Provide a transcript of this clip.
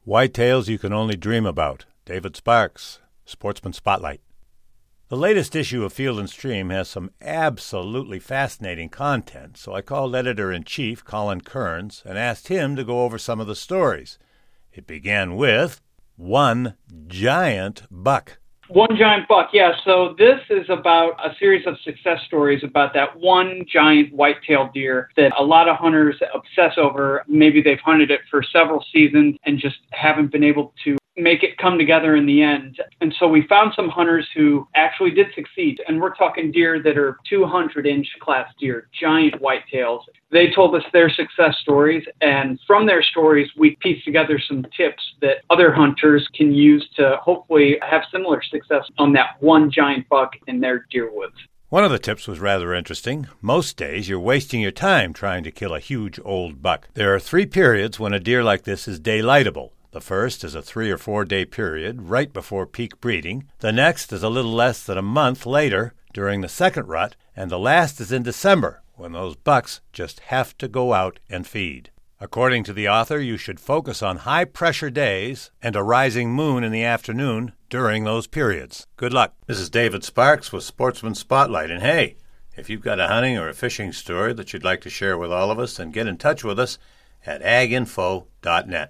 Whitetails You Can Only Dream About. David Sparks, Sportsman Spotlight. The latest issue of Field and Stream has some absolutely fascinating content, so I called Editor-in-Chief Colin Kearns and asked him to go over some of the stories. It began with one giant buck. One giant buck, yeah. So this is about a series of success stories about that one giant white-tailed deer that a lot of hunters obsess over. Maybe they've hunted it for several seasons and just haven't been able to make it come together in the end. And so we found some hunters who actually did succeed. And we're talking deer that are 200-inch class deer, giant whitetails. They told us their success stories, and from their stories, we pieced together some tips that other hunters can use to hopefully have similar success on that one giant buck in their deer woods. One of the tips was rather interesting. Most days, you're wasting your time trying to kill a huge old buck. There are 3 periods when a deer like this is daylightable. The first is a 3 or 4 day period right before peak breeding. The next is a little less than a month later during the second rut. And the last is in December, when those bucks just have to go out and feed. According to the author, you should focus on high-pressure days and a rising moon in the afternoon during those periods. Good luck. This is David Sparks with Sportsman Spotlight. And hey, if you've got a hunting or a fishing story that you'd like to share with all of us, then get in touch with us at aginfo.net.